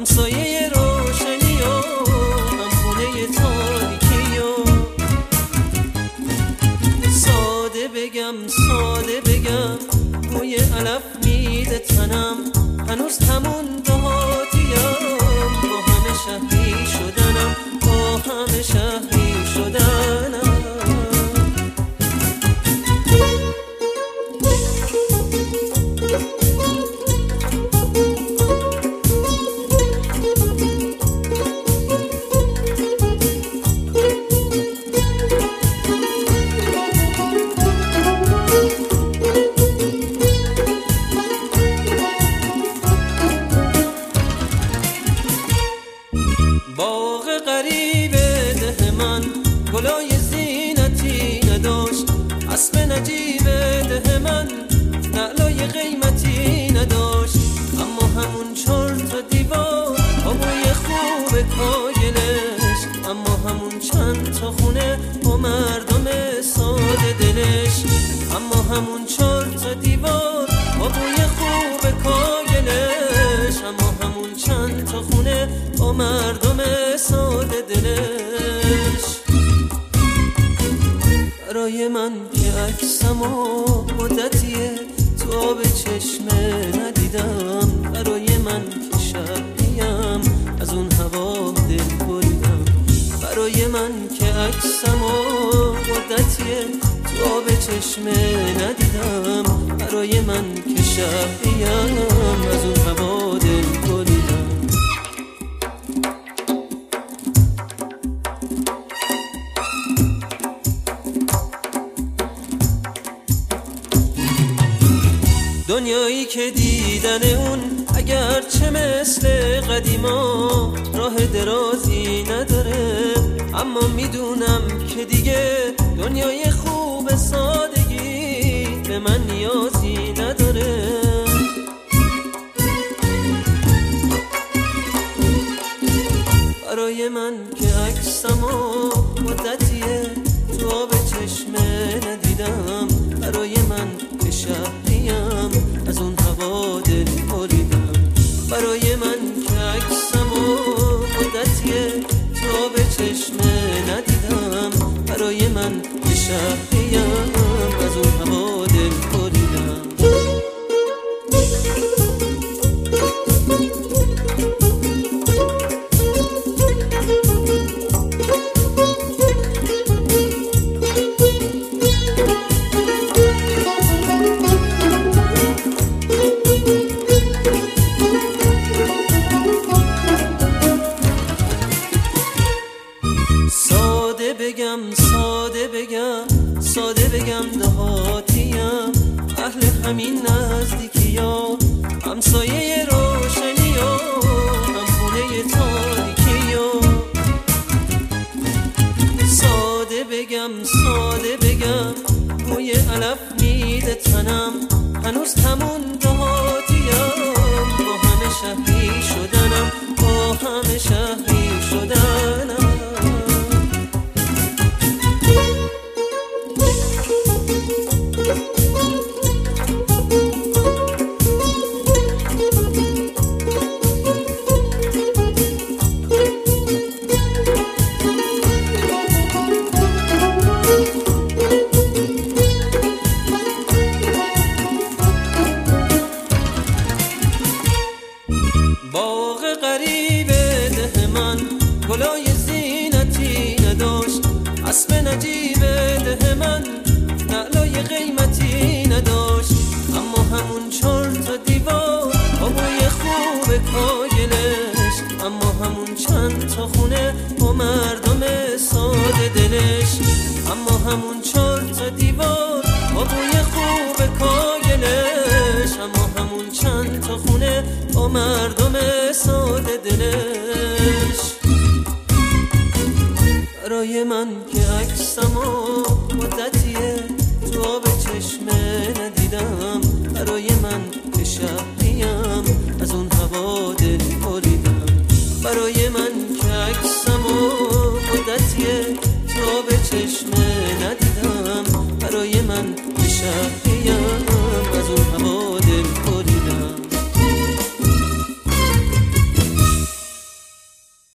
همسایه روشنی و همخونه تاریکی و ساده بگم بوی علف میده تنم، هنوز همون دهاتیم، با همه شهری شدنم، با همه شهری شدنم. باغ غریب ده من گلای زینتی نداشت، اسب نجیب ده من نعلای قیمتی نداشت، اما همون 4 تا دیوار با بوی خوب کاگلش، اما همون چند تا خونه با مردم ساده دلش، اما همون 4 تا دیوار با بوی خوب کاگلش، اما همون چند تا خونه با مردم ساده دلش. برای من که عکسمو مدتیه تو آب چشمه ندیدم، برای من که شبیم از اون هوا دل بریدم، برای من که عکسمو مدتیه تو آب چشمه ندیدم، برای من که شبیم از اون هوا دل بریدم. دنیایی که دیدن اون اگرچه مثل قدیما راه درازی نداره، اما میدونم که دیگه دنیای خوب سادگی به من نیازی نداره. برای من که عکسمو مدتیه تو آب چشمه ندیدم، برای من که شهریم از اون هوا دل بریدم، برای من که عکسمو مدتیه تو آب چشمه ندیدم، برای من که شهریم از اون هوا دل بریدم. ساده بگم دهاتیم، اهل همین نزدیکی ها، همسایه روشنی ها، همخونه تاریکی ها. ساده بگم بوی علف میده تنم، هنوز همون دهاتیم، با همه شهری شدنم، با همه شهری شدنم. باغ غریب ده من گلای زینتی نداشت، اسب نجیب ده من نعلای قیمتی نداشت، اما همون 4 تا دیوار با بوی خوب کاگلش، اما همون چند تا خونه با مردم ساده دلش، اما همون 4 تا دیوار با بوی خوب کاگلش، اما همون چند تا خونه با مردم ساده دلش. برای من که عکسمو مدتیه تو آب چشمه ندیدم، برای من که شهریم از اون هوا دل بریدم، برای من که عکسمو مدتیه تو آب چشمه ندیدم، برای من که شهریم از اون هوا